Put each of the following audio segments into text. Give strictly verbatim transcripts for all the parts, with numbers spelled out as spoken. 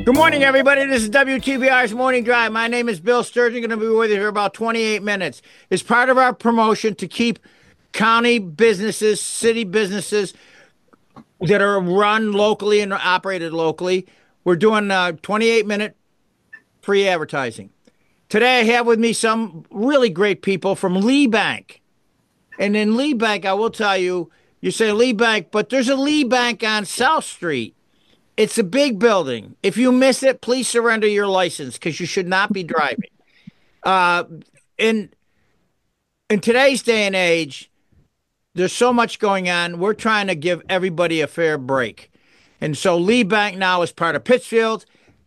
Good morning, everybody. This is W T B R's Morning Drive. My name is Bill Sturgeon. Going to be with you for about twenty-eight minutes. It's part of our promotion to keep county businesses, city businesses that are run locally and operated locally. We're doing a twenty-eight minute free advertising. Today, I have with me some really great people from Lee Bank. And in Lee Bank, I will tell you, you say Lee Bank, but there's a Lee Bank on South Street. It's a big building. If you miss it, please surrender your license because you should not be driving. Uh, in in today's day and age, there's so much going on. We're trying to give everybody a fair break. And so Lee Bank now is part of Pittsfield.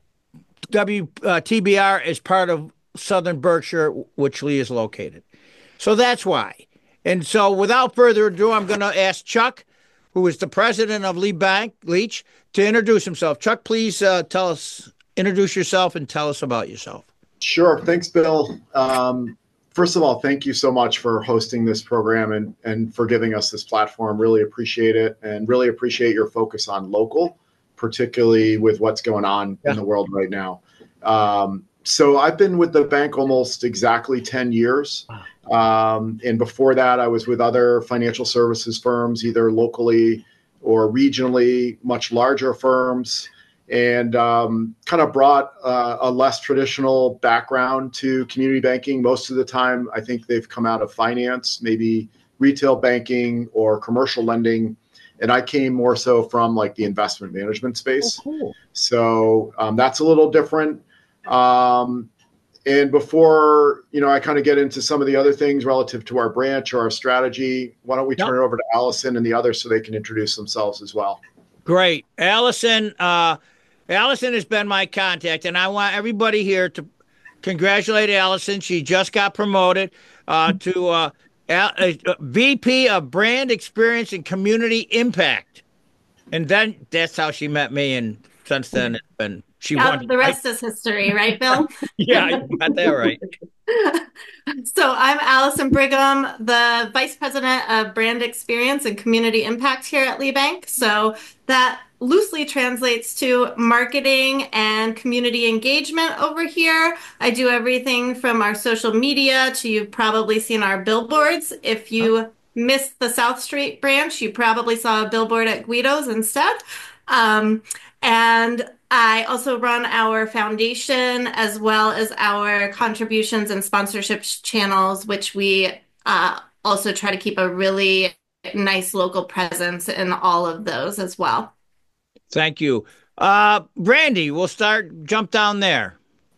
W T B R is part of Southern Berkshire, which Lee is located. So that's why. And so without further ado, I'm going to ask Chuck, who is the president of Lee Bank, Leach, to introduce himself. Chuck, please uh, tell us, introduce yourself and tell us about yourself. Sure. Thanks, Bill. Um, first of all, thank you so much for hosting this program and, and for giving us this platform. Really appreciate it, and really appreciate your focus on local, particularly with what's going on yeah. in the world right now. Um, so I've been with the bank almost exactly ten years. Um, and before that, I was with other financial services firms, either locally or regionally, much larger firms, and um, kind of brought uh, a less traditional background to community banking. Most of the time, I think they've come out of finance, maybe retail banking or commercial lending. And I came more so from like the investment management space. Oh, cool. So um, that's a little different. Um, And before, you know, I kind of get into some of the other things relative to our branch or our strategy, why don't we turn yep. it over to Allison and the others so they can introduce themselves as well. Great. Allison, uh, Allison has been my contact, and I want everybody here to congratulate Allison. She just got promoted uh, to uh, a- a V P of Brand Experience and Community Impact. And then that's how she met me, and since then it's been She yeah, won. The rest I, is history, right, Bill? Yeah, you got that right. So I'm Allison Brigham, the Vice President of Brand Experience and Community Impact here at Lee Bank. So that loosely translates to marketing and community engagement over here. I do everything from our social media to you've probably seen our billboards. If you oh. missed the South Street branch, you probably saw a billboard at Guido's instead. Um, and I also run our foundation as well as our contributions and sponsorships channels, which we uh, also try to keep a really nice local presence in all of those as well. Thank you. Uh, Brandy, we'll start, jump down there.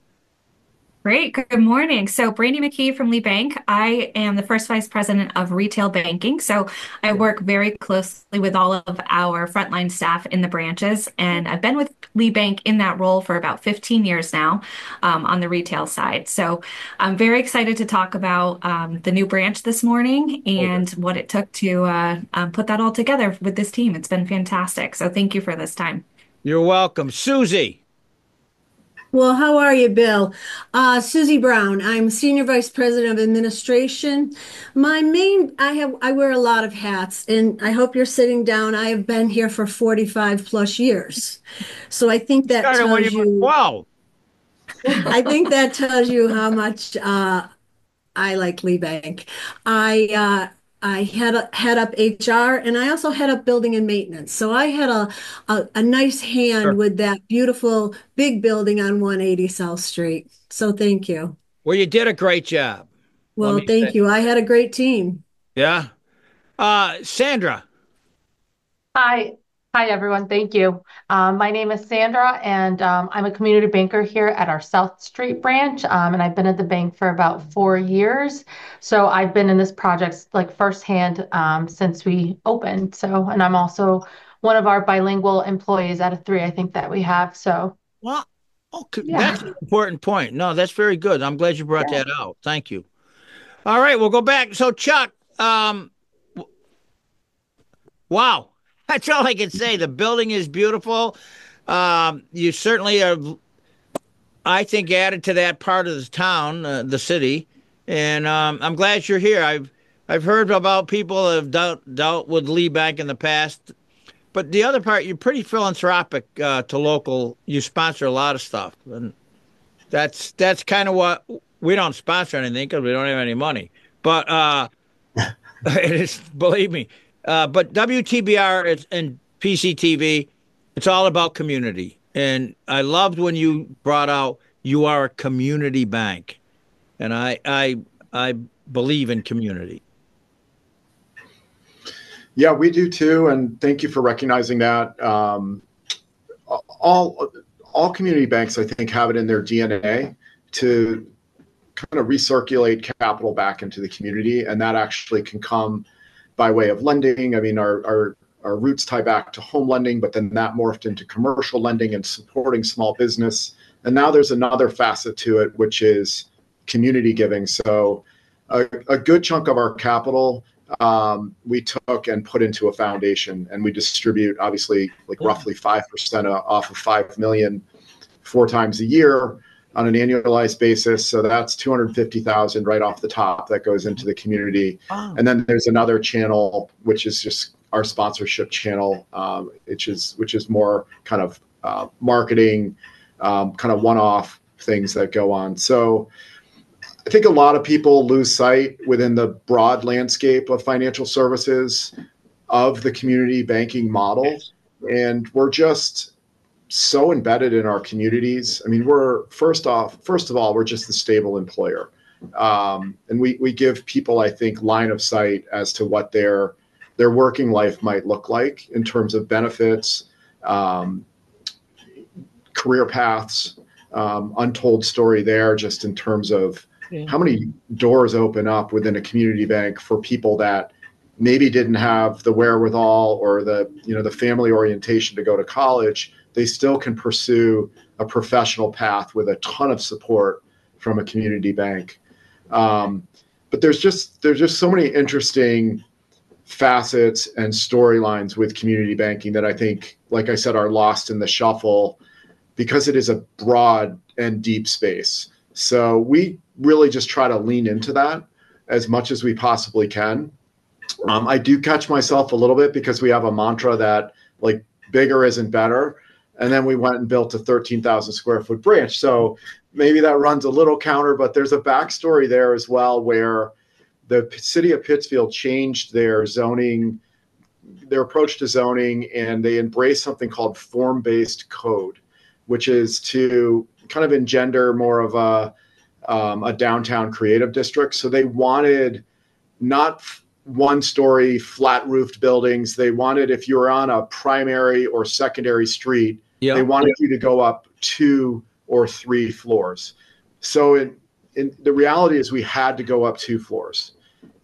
Great. Good morning. So Brandy McKee from Lee Bank. I am the first vice president of retail banking. So I work very closely with all of our frontline staff in the branches. And I've been with Lee Bank in that role for about fifteen years now um, on the retail side. So I'm very excited to talk about um, the new branch this morning and okay. what it took to uh, um, put that all together with this team. It's been fantastic. So thank you for this time. You're welcome. Susie. Well, how are you, Bill? Uh, Susie Brown. I'm Senior Vice President of Administration. My main, I have, I wear a lot of hats, and I hope you're sitting down. I have been here for forty-five plus years. So I think that Started tells when you, you, wow. I think that tells you how much uh, I like Lee Bank. I, uh, I head up, head up H R, and I also head up building and maintenance. So I had a, a, a nice hand sure. with that beautiful big building on one eighty South Street. So thank you. Well, you did a great job. Well, thank say. you. I had a great team. Yeah. Uh, Sandra. Hi. Hi, everyone. Thank you. Um, my name is Sandra, and um, I'm a community banker here at our South Street branch, um, and I've been at the bank for about four years. So I've been in this project like firsthand um, since we opened. So, and I'm also one of our bilingual employees out of three, I think, that we have. So, well, okay. Yeah. That's an important point. No, that's very good. I'm glad you brought yeah. that out. Thank you. All right, we'll go back. So, Chuck, um, wow. That's all I can say. The building is beautiful. Um, you certainly have, I think, added to that part of the town, uh, the city, and um, I'm glad you're here. I've I've heard about people that have dealt, dealt with Lee Bank in the past. but the other part, you're pretty philanthropic uh, to local. You sponsor a lot of stuff, and that's that's kind of what we don't sponsor anything because we don't have any money. But uh, it is, believe me. Uh, but W T B R is, and P C T V, it's all about community. And I loved when you brought out you are a community bank, and I I I believe in community. Yeah, we do too, and thank you for recognizing that. Um, all all community banks, I think, have it in their D N A to kind of recirculate capital back into the community, and that actually can come by way of lending. I mean, our our our roots tie back to home lending, but then that morphed into commercial lending and supporting small business. And now there's another facet to it, which is community giving. So a, a good chunk of our capital um, we took and put into a foundation, and we distribute obviously like roughly five percent off of five million four times a year on an annualized basis. So that's two hundred fifty thousand right off the top that goes into the community. Wow. And then there's another channel, which is just our sponsorship channel, um, which is which is more kind of uh, marketing, um, kind of one-off things that go on. So I think a lot of people lose sight within the broad landscape of financial services of the community banking model. And we're just so embedded in our communities. I mean, we're first off, first of all, we're just the stable employer. Um, and we, we give people, I think, line of sight as to what their, their working life might look like in terms of benefits, um, career paths, um, untold story there, just in terms of how many doors open up within a community bank for people that maybe didn't have the wherewithal or the, you know, the family orientation to go to college. They still can pursue a professional path with a ton of support from a community bank. Um, but there's just there's just so many interesting facets and storylines with community banking that I think, like I said, are lost in the shuffle because it is a broad and deep space. So we really just try to lean into that as much as we possibly can. Um, I do catch myself a little bit because we have a mantra that like bigger isn't better. And then we went and built a thirteen thousand square foot branch. So maybe that runs a little counter, but there's a backstory there as well, where the city of Pittsfield changed their zoning, their approach to zoning, and they embraced something called form-based code, which is to kind of engender more of a, um, a downtown creative district. So they wanted not one story flat roofed buildings. They wanted, if you were on a primary or secondary street, yep. they wanted you to go up two or three floors. So in, in the reality is we had to go up two floors.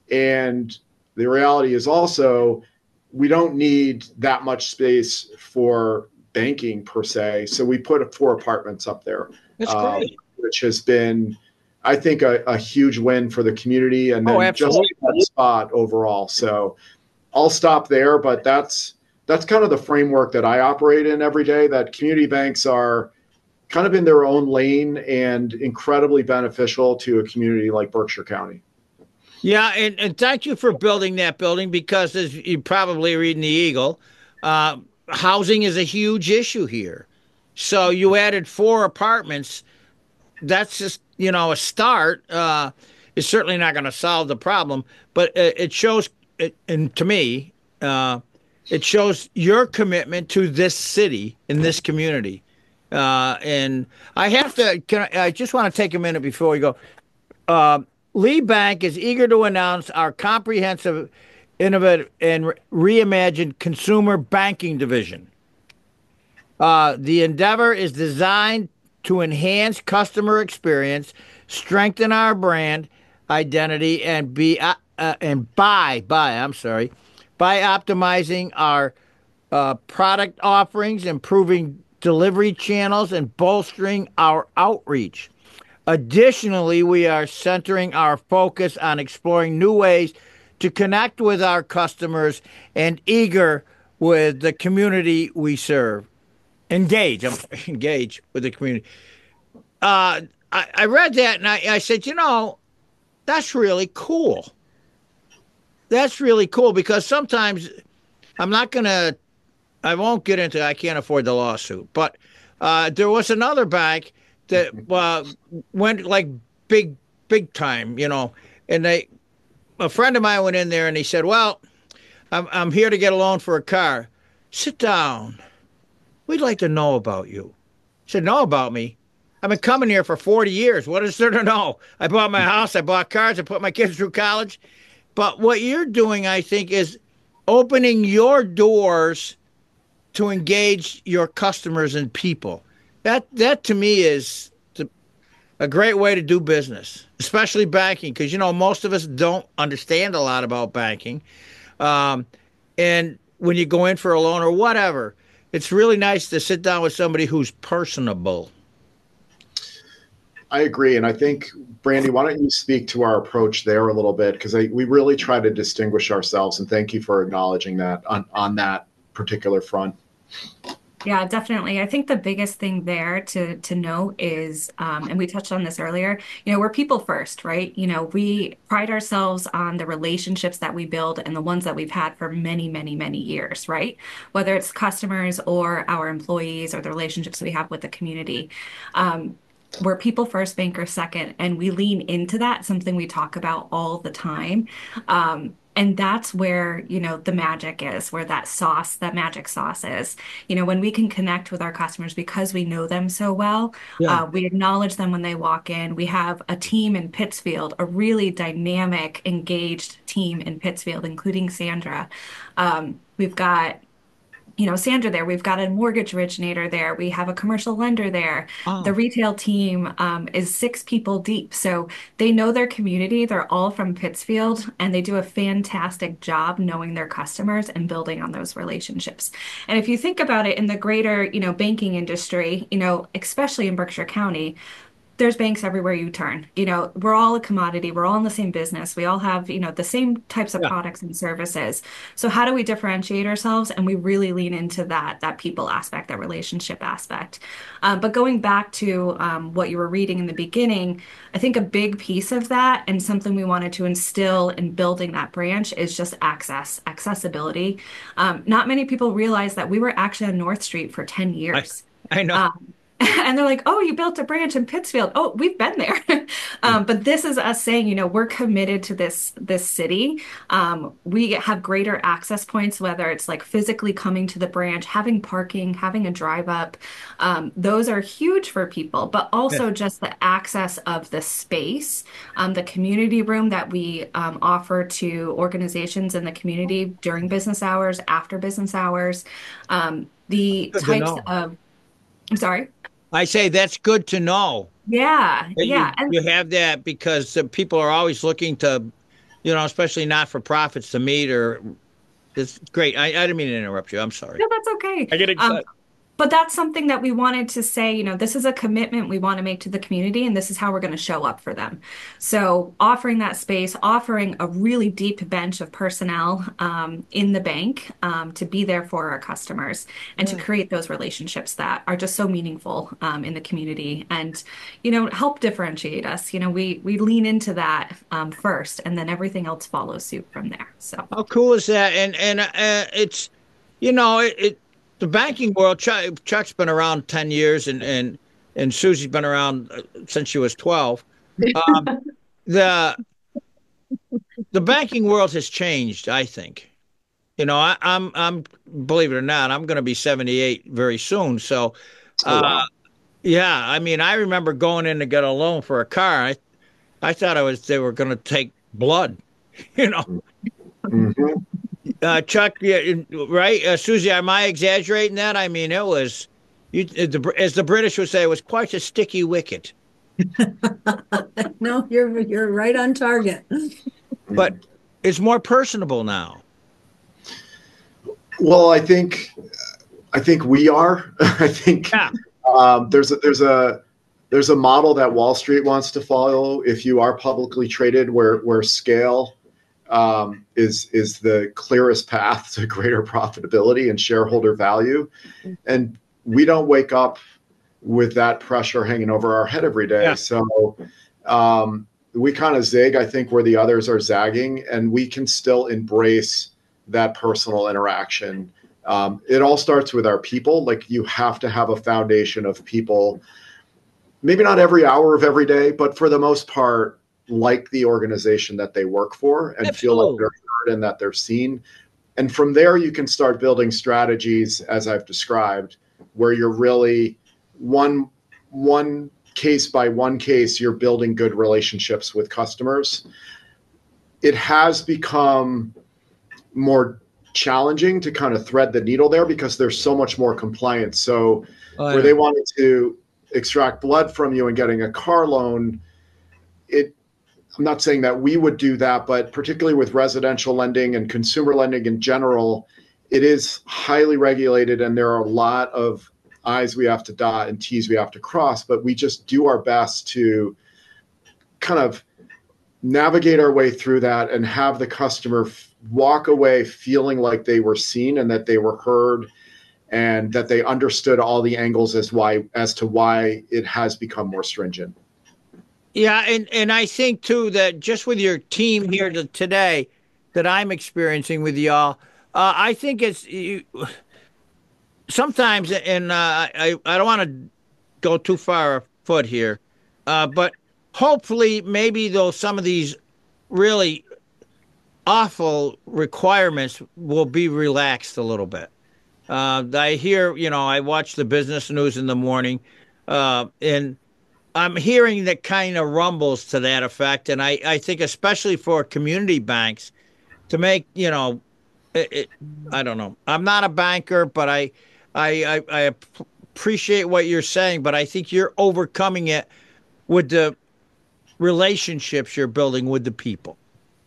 And the reality is also, we don't need that much space for banking per se. So we put four apartments up there, um, which has been, I think, a, a huge win for the community and then oh, just that spot overall. So I'll stop there, but that's that's kind of the framework that I operate in every day, that community banks are kind of in their own lane and incredibly beneficial to a community like Berkshire County. Yeah, and, and thank you for building that building, because as you probably read in the Eagle, uh, housing is a huge issue here. So you added four apartments. That's just, you know, a start. Uh, it's certainly not going to solve the problem, but it, it shows, it, and to me, uh, it shows your commitment to this city and this community. Uh, and I have to, can I, I just want to take a minute before we go. Uh, Lee Bank is eager to announce our comprehensive, innovative, and reimagined consumer banking division. Uh, the endeavor is designed to enhance customer experience, strengthen our brand identity, and be uh, uh, and by by I'm sorry, by optimizing our uh, product offerings, improving delivery channels, and bolstering our outreach. Additionally, we are centering our focus on exploring new ways to connect with our customers and eager with the community we serve. Engage, I'm engage with the community. Uh, I, I read that and I, I said, you know, that's really cool. That's really cool, because sometimes I'm not going to I won't get into. I can't afford the lawsuit, but uh, there was another bank that uh, went like big, big time, you know. And they, a friend of mine went in there and he said, "Well, I'm I'm here to get a loan for a car. Sit down. We'd like to know about you." I said, "Know about me? I've been coming here for forty years. What is there to know? I bought my house. I bought cars. I put my kids through college." But what you're doing, I think, is opening your doors to engage your customers and people. That that to me is the, a great way to do business, especially banking, because you know most of us don't understand a lot about banking. Um, and when you go in for a loan or whatever, it's really nice to sit down with somebody who's personable. I agree. And I think, Brandy, why don't you speak to our approach there a little bit? Because we really try to distinguish ourselves. And thank you for acknowledging that on, on that particular front. Yeah, definitely. I think the biggest thing there to to know is, um, and we touched on this earlier, you know, we're people first, right? You know, we pride ourselves on the relationships that we build and the ones that we've had for many, many, many years, right? Whether it's customers or our employees or the relationships we have with the community. Um, we're people first, banker second, and we lean into that, something we talk about all the time. Um, And that's where, you know, the magic is, where that sauce, that magic sauce is. You know, when we can connect with our customers because we know them so well, Yeah. uh, we acknowledge them when they walk in. We have a team in Pittsfield, a really dynamic, engaged team in Pittsfield, including Sandra. Um, we've got you know, Sandra there. We've got a mortgage originator there. We have a commercial lender there. The Oh, retail team um, is six people deep. So they know their community. They're all from Pittsfield, and they do a fantastic job knowing their customers and building on those relationships. And if you think about it in the greater, you know, banking industry, you know, especially in Berkshire County, there's banks everywhere you turn. You know, we're all a commodity. We're all in the same business. We all have, you know, the same types of yeah. products and services. So how do we differentiate ourselves? And we really lean into that, that people aspect, that relationship aspect. Um, but going back to um, what you were reading in the beginning, I think a big piece of that and something we wanted to instill in building that branch is just access, accessibility. Um, not many people realize that we were actually on North Street for ten years. I, I know. Um, and they're like, "Oh, you built a branch in Pittsfield." Oh, we've been there. um, but this is us saying, you know, we're committed to this this city. Um, we have greater access points, whether it's like physically coming to the branch, having parking, having a drive up. Um, those are huge for people, but also Yeah. just the access of the space, um, the community room that we um, offer to organizations in the community during business hours, after business hours, um, the Good to types know. of, I'm sorry. I say that's good to know Yeah, that you yeah. And you have that because uh, people are always looking to, you know, especially not for profits to meet or it's great. I, I didn't mean to interrupt you. I'm sorry. no, that's okay. I get Um, excited. but that's something that we wanted to say, you know, this is a commitment we want to make to the community, and this is how we're going to show up for them. So offering that space, offering a really deep bench of personnel um, in the bank um, to be there for our customers and to Yeah. create those relationships that are just so meaningful um, in the community and, you know, help differentiate us. You know, we we lean into that um, first, and then everything else follows suit from there. So. How cool is that? And and uh, it's, you know, it, it the banking world. Chuck, Chuck's been around ten years, and and and Susie's been around uh, since she was twelve. Um, the the banking world has changed, I think. You know, I, I'm I'm believe it or not, I'm going to be seventy-eight very soon. So, Oh, uh, wow. yeah, I mean, I remember going in to get a loan for a car. I I thought I was they were going to take blood. You know, Mhm. uh, Chuck, yeah, right? Uh, Susie, am I exaggerating that? I mean, it was you, the, as the British would say, it was quite a sticky wicket. No, you're you're right on target. But it's more personable now. Well, I think I think we are. I think Yeah. um, there's a, there's a there's a model that Wall Street wants to follow. If you are publicly traded, where where scale um, is is the clearest path to greater profitability and shareholder value, and we don't wake up with that pressure hanging over our head every day. Yeah. So um, we kind of zig, I think, where the others are zagging, and we can still embrace that personal interaction Um, it all starts with our people. Like, you have to have a foundation of people, maybe not every hour of every day, but for the most part, like the organization that they work for and Absolutely. feel like they're heard and that they're seen. And from there, you can start building strategies, as I've described, where you're really one, one case by one case, you're building good relationships with customers. It has become more challenging to kind of thread the needle there because there's so much more compliance. So Oh, where yeah. they wanted to extract blood from you and getting a car loan, it, I'm not saying that we would do that, but particularly with residential lending and consumer lending in general, it is highly regulated and there are a lot of I's we have to dot and T's we have to cross, but we just do our best to kind of navigate our way through that and have the customer f- walk away feeling like they were seen and that they were heard and that they understood all the angles as why as to why it has become more stringent. Yeah, and, and I think too that just with your team here to, today that I'm experiencing with y'all, uh, I think it's you, sometimes, and uh, I I don't want to go too far afoot here, uh, but hopefully maybe though some of these really awful requirements will be relaxed a little bit. Uh, I hear, you know, I watch the business news in the morning, uh, and I'm hearing that kind of rumbles to that effect. And I, I think especially for community banks to make, you know, it, it, I don't know. I'm not a banker, but I, I, I, I appreciate what you're saying, but I think you're overcoming it with the relationships you're building with the people.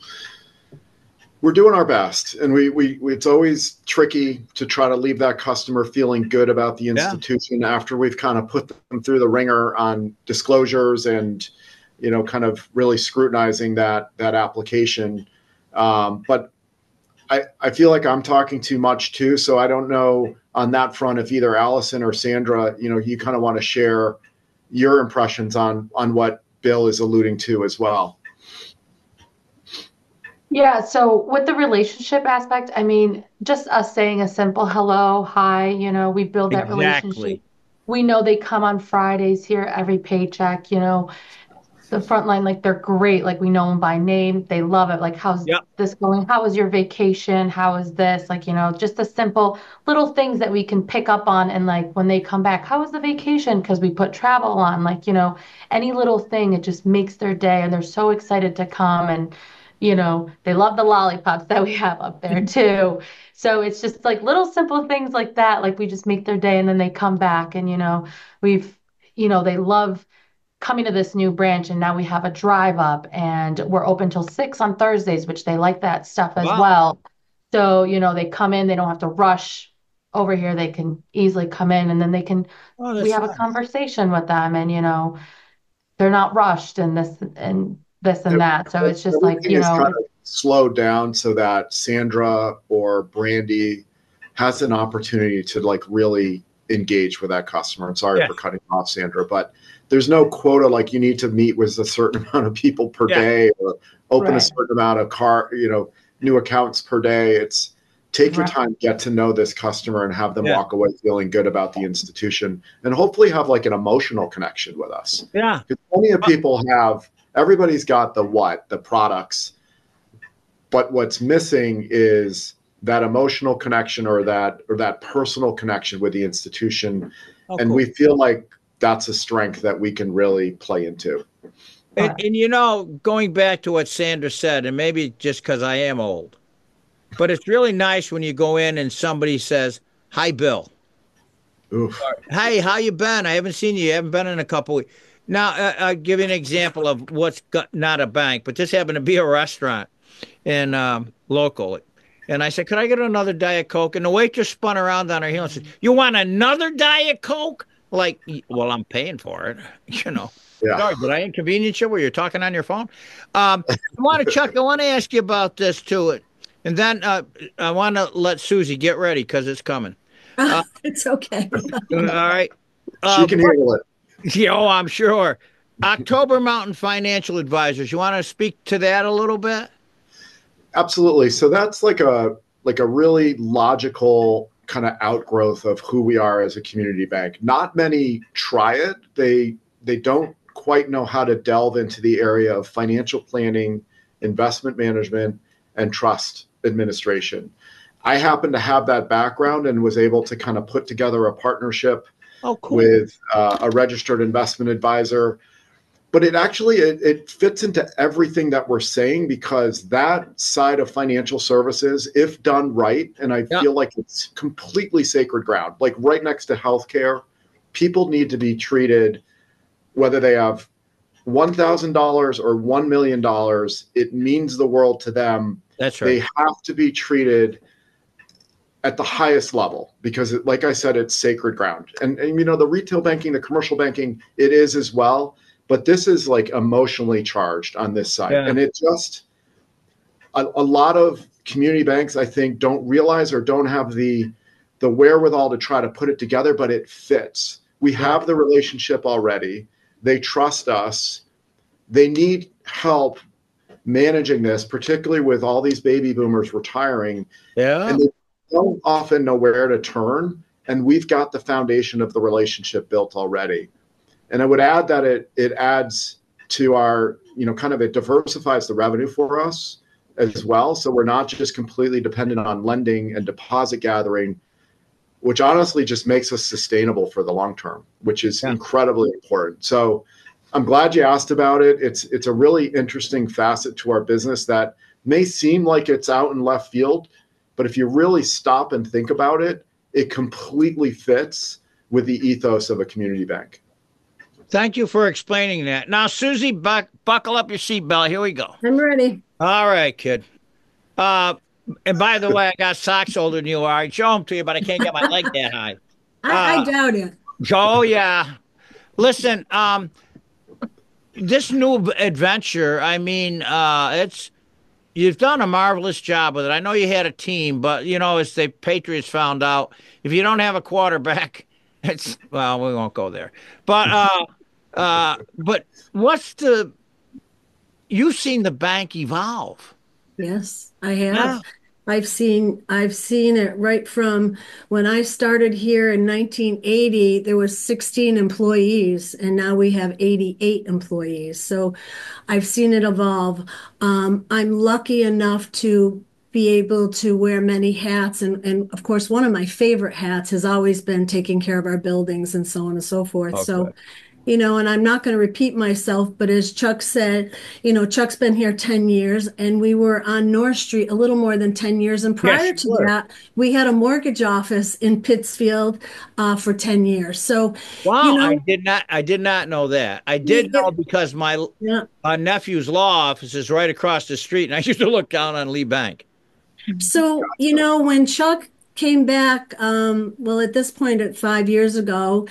We're doing our best, and we, we, we it's always tricky to try to leave that customer feeling good about the institution yeah. after we've kind of put them through the ringer on disclosures and, you know, kind of really scrutinizing that that application. Um, but I, I feel like I'm talking too much too, so I don't know on that front if either Allison or Sandra, you know, you kind of want to share your impressions on on what Bill is alluding to as well. Yeah, so with the relationship aspect, I mean, just us saying a simple hello, hi, you know, we build that relationship. Exactly. We know they come on Fridays here every paycheck, you know, the frontline, like they're great. Like we know them by name. They love it. Like, how's Yep. this going? How was your vacation? How is this? Like, you know, just the simple little things that we can pick up on. And like when they come back, how was the vacation? Because we put travel on, like, you know, any little thing, it just makes their day. And they're so excited to come. And, you know, they love the lollipops that we have up there too. So it's just like little simple things like that. Like we just make their day and then they come back and, you know, we've, you know, they love coming to this new branch and now we have a drive up and we're open till six on Thursdays, which they like that stuff as Wow. well. So, you know, they come in, they don't have to rush over here. They can easily come in and then they can, Oh, that's we have nice. a conversation with them and, you know, they're not rushed and this and this and that. So it's just like, Everything you is know, kind of slowed down so that Sandra or Brandy has an opportunity to like really engage with that customer. I'm sorry Yes. for cutting off Sandra, but there's no quota like you need to meet with a certain amount of people per Yeah. day or open a Right. certain amount of car, you know, new accounts per day. It's take your Right. time, get to know this customer and have them Yeah. walk away feeling good about the institution and hopefully have like an emotional connection with us. Yeah. Because plenty of people have, everybody's got the what, the products, but what's missing is that emotional connection or that or that personal connection with the institution. Oh, And cool. we feel like that's a strength that we can really play into. And, and you know, going back to what Sandra said, and maybe just because I am old, but it's really nice when you go in and somebody says, "Hi, Bill. Oof. Hey, how you been? I haven't seen you. You haven't been in a couple weeks." Now, uh, I'll give you an example of what's got, not a bank, but this happened to be a restaurant in um, local. And I said, "Could I get another Diet Coke?" And the waitress spun around on her heel and said, "You want another Diet Coke?" Like, well, I'm paying for it, you know. Yeah. Sorry, did I inconvenience you where you're talking on your phone? Um, I want to, Chuck, I want to ask you about this too. And then uh, I want to let Susie get ready because it's coming. Uh, It's okay. all right. Uh, She can handle it. Yeah, oh, I'm sure. October Mountain Financial Advisors. You want to speak to that a little bit? Absolutely. So that's like a like a really logical kind of outgrowth of who we are as a community bank. Not many try it. They they don't quite know how to delve into the area of financial planning, investment management, and trust administration. I happen to have that background and was able to kind of put together a partnership Oh, cool. with uh, a registered investment advisor. But it actually it, it fits into everything that we're saying, because that side of financial services, if done right, and I Yeah. feel like it's completely sacred ground, like right next to healthcare, people need to be treated, whether they have one thousand dollars or one million dollars, it means the world to them. That's They right. have to be treated at the highest level, because it, like I said, it's sacred ground. And, and, you know, the retail banking, the commercial banking, it is as well. But this is like emotionally charged on this side. Yeah. And it just, a, a lot of community banks, I think, don't realize or don't have the, the wherewithal to try to put it together, but it fits. We have the relationship already. They trust us. They need help managing this, particularly with all these baby boomers retiring. Yeah. And they don't often know where to turn. And we've got the foundation of the relationship built already. And I would add that it it adds to our, you know, kind of it diversifies the revenue for us as well. So we're not just completely dependent on lending and deposit gathering, which honestly just makes us sustainable for the long term, which is Yeah. incredibly important. So I'm glad you asked about it. It's it's a really interesting facet to our business that may seem like it's out in left field, but if you really stop and think about it, it completely fits with the ethos of a community bank. Thank you for explaining that. Now, Susie, buck, buckle up your seatbelt. Here we go. I'm ready. All right, kid. Uh, and by the way, I got socks older than you are. I'd show them to you, but I can't get my leg that high. I, Uh, I doubt it. Oh, yeah. Listen, um, this new adventure, I mean, uh, it's you've done a marvelous job with it. I know you had a team, but, you know, as the Patriots found out, if you don't have a quarterback, it's, well, we won't go there. But, uh, uh, but what's the, you've seen the bank evolve. Yes, I have. Yeah. I've seen I've seen it right from when I started here in nineteen eighty, there was sixteen employees, and now we have eighty-eight employees. So I've seen it evolve. Um, I'm lucky enough to be able to wear many hats. And, and of course, one of my favorite hats has always been taking care of our buildings and so on and so forth. Oh, so good. you know, and I'm not going to repeat myself, but as Chuck said, you know, Chuck's been here ten years, and we were on North Street a little more than ten years. And prior Yes, to you were. that, we had a mortgage office in Pittsfield uh, for ten years. So, Wow, you know, I did not, I did not know that. I did Yeah. know because my yeah. uh, nephew's law office is right across the street, and I used to look down on Lee Bank. So, you know, when Chuck came back, um, well, at this point, at five years ago,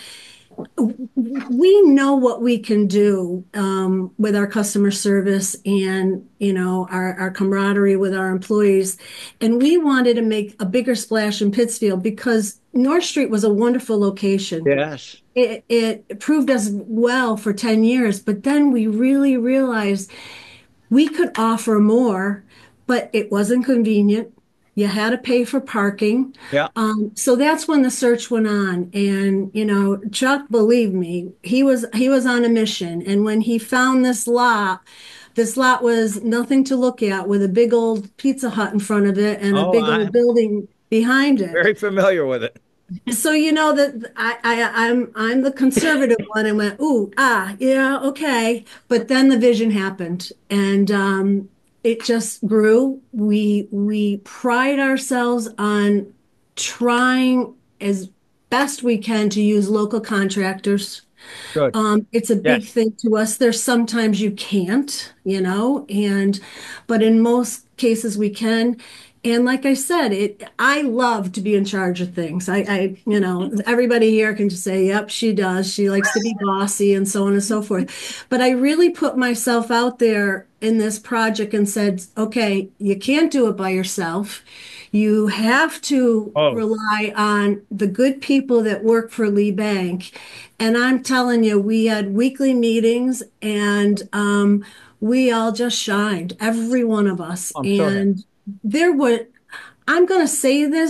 we know what we can do um, with our customer service and, you know, our, our camaraderie with our employees. And we wanted to make a bigger splash in Pittsfield because North Street was a wonderful location. Yes. It, it proved us well for ten years, but then we really realized we could offer more, but it wasn't convenient. You had to pay for parking. Yeah. Um, so that's when the search went on. And, you know, Chuck, believe me, he was he was on a mission. And when he found this lot, this lot was nothing to look at with a big old Pizza Hut in front of it and a Oh, big I'm old building behind it. very familiar with it. So you know that I, I I'm I'm the conservative one and went, ooh, ah, yeah, okay. But then the vision happened, and um, it just grew. We we pride ourselves on trying as best we can to use local contractors. Good. Um, it's a big Yes. thing to us. There's sometimes you can't, you know, and but in most cases we can. And like I said, it I love to be in charge of things. I, I, you know, everybody here can just say, yep, she does. She likes to be bossy and so on and so forth. But I really put myself out there in this project and said, okay, you can't do it by yourself. You have to Oh. rely on the good people that work for Lee Bank. And I'm telling you, we had weekly meetings and um, we all just shined, every one of us. I'm so happy. And there were, I'm going to say this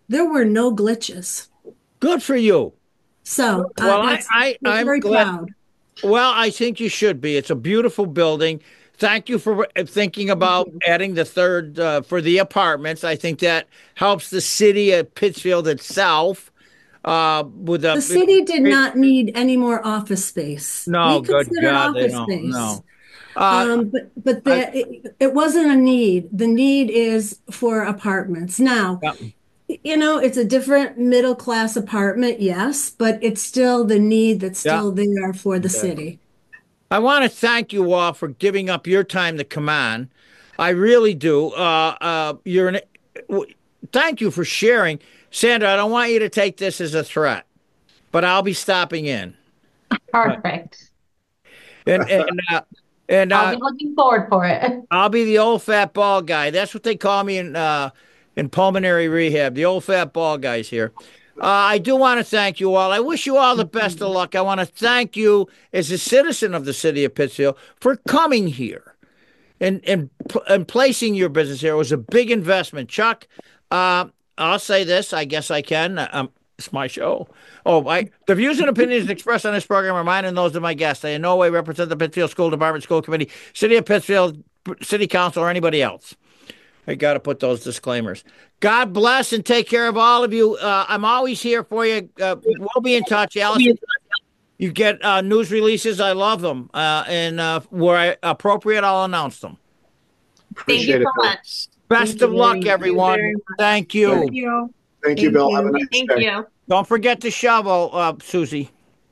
there were no glitches. Good for you. So uh, Well, I, that's, I, I'm I'm very glad. proud. Well, I think you should be. It's a beautiful building. Thank you for thinking about adding the third uh, for the apartments. I think that helps the city of Pittsfield itself. Uh, with a, The city did not need any more office space. No, we good considered God, they office don't. space. No. Uh, um, but but the, I- it, it wasn't a need. The need is for apartments now. Yeah. You know, it's a different middle class apartment, yes, but it's still the need that's Yeah. still there for the city. I want to thank you all for giving up your time to come on. I really do. Uh, uh, you're an, w- thank you for sharing. Sandra, I don't want you to take this as a threat, but I'll be stopping in. Perfect. And and uh, and I'll uh, be looking forward for it. I'll be the old fat bald guy. That's what they call me in uh, in pulmonary rehab. The old fat bald guys here. Uh, I do want to thank you all. I wish you all the best of luck. I want to thank you as a citizen of the city of Pittsfield for coming here and and and placing your business here. It was a big investment, Chuck. Uh, I'll say this. I guess I can. Um, it's my show. Oh, I, the views and opinions expressed on this program are mine and those of my guests. They in no way represent the Pittsfield School Department, School Committee, City of Pittsfield, City Council, or anybody else. I got to put those disclaimers. God bless and take care of all of you. Uh, I'm always here for you. Uh, we'll be in touch, Alice. You get uh, news releases. I love them. Uh, and uh, where appropriate, I'll announce them. Thank you Appreciate it, so Bill. much. Best Thank of you luck, very- everyone. very much. Thank you. Thank you. Thank you, Thank Bill. you. Have a nice Thank day. you. Don't forget to shovel, uh, Susie.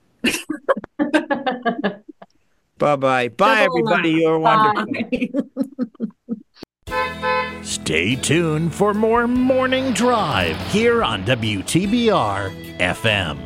Bye-bye. Bye, Double everybody. up. You're wonderful. Stay tuned for more Morning Drive here on W T B R F M.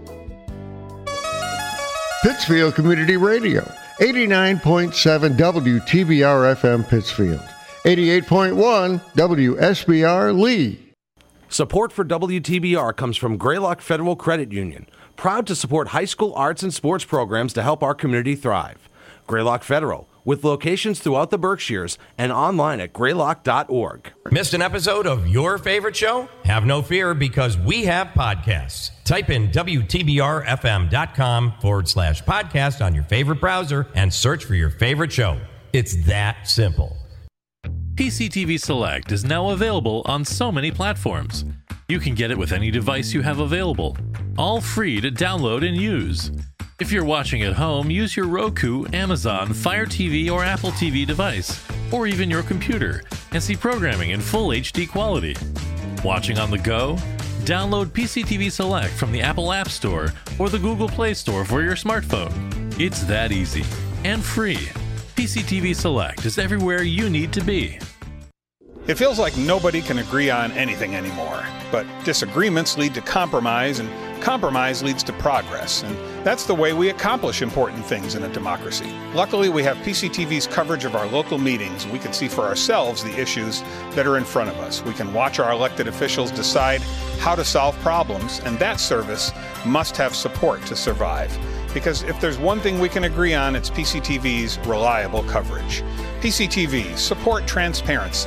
Pittsfield Community Radio, eighty-nine point seven W T B R F M Pittsfield, eighty-eight point one W S B R Lee. Support for W T B R comes from Greylock Federal Credit Union, proud to support high school arts and sports programs to help our community thrive. Greylock Federal, with locations throughout the Berkshires and online at greylock dot org. Missed an episode of your favorite show? Have no fear, because we have podcasts. Type in W T B R F M dot com forward slash podcast on your favorite browser and search for your favorite show. It's that simple. P C T V Select is now available on so many platforms. You can get it with any device you have available, all free to download and use. If you're watching at home, use your Roku, Amazon, Fire T V, or Apple T V device, or even your computer, and see programming in full H D quality. Watching on the go? Download P C T V Select from the Apple App Store or the Google Play Store for your smartphone. It's that easy and free. P C T V Select is everywhere you need to be. It feels like nobody can agree on anything anymore, but disagreements lead to compromise, and compromise leads to progress, and that's the way we accomplish important things in a democracy. Luckily, we have P C T V's coverage of our local meetings. We can see for ourselves the issues that are in front of us. We can watch our elected officials decide how to solve problems, and that service must have support to survive. Because if there's one thing we can agree on, it's P C T V's reliable coverage. P C T V, support transparency.